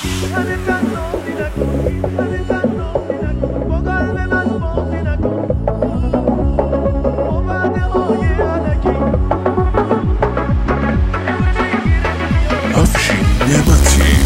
افشین نعمتی.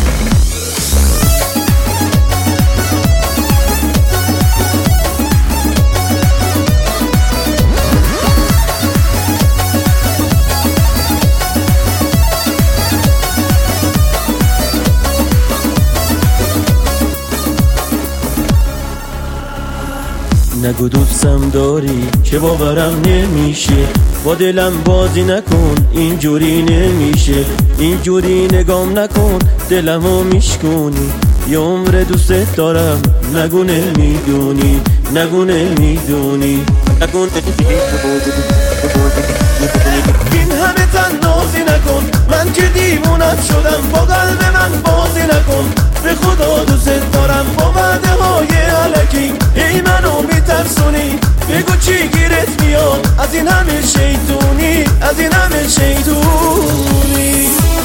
نگو دوستم داری که باورم نمیشه، با دلم بازی نکن اینجوری نمیشه، اینجوری نگام نکن دلمو میشکنی، یه عمر دوست دارم نگو نمیدونی، نگو نمیدونی، نگو نمیدونی. این همه تنازی نکن، من که دیوونت شدم، با قلب من بازی نکن، به خدا دوست دارم، با وعده های الکی ای منو میترسونی، بگو چی گیرت میاد از این همه شیطونی، از این همه شیطونی.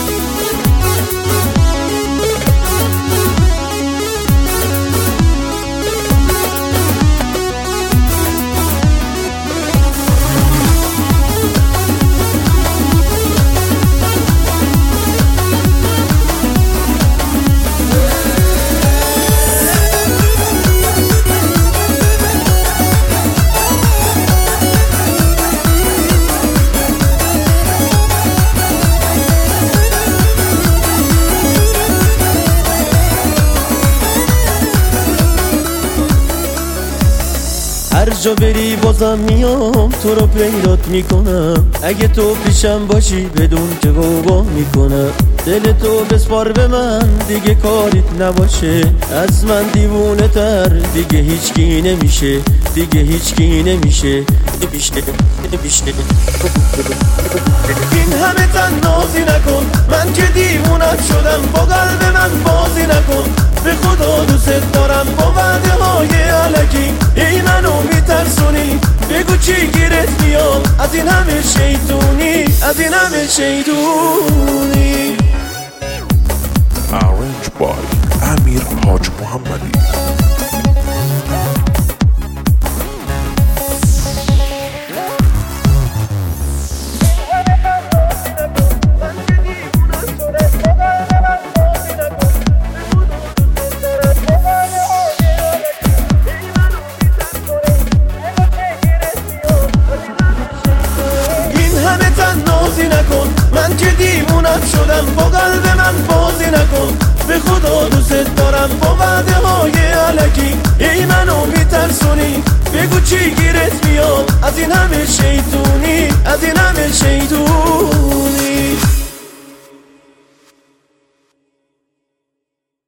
هر جا بری بازم میام تو رو پیدات میکنم، اگه تو پیشم باشی بدون که بابا میکنم، دل تو بسپار به من دیگه کاریت نباشه، از من دیوونه تر دیگه هیچکی نمیشه، دیگه هیچکی نمیشه، نمیشه. این همه تنازی نکن، من که دیوونت شدم، با قلب من بازی نکن، به خدا دوست دارم، با وعده های الکی ای منو میترسونی، بگو چی گیرت میاد از این همه شیطونی، از این همه شیطونی. Arranged by امیر حاج محمدی. من که دیوونت شدم، با قلب من بازی نکن، به خدا دوست دارم، با وعده های الکی ای منو میترسونی، بگو چی گیرت میاد از این همه شیطونی، از این همه شیطونی.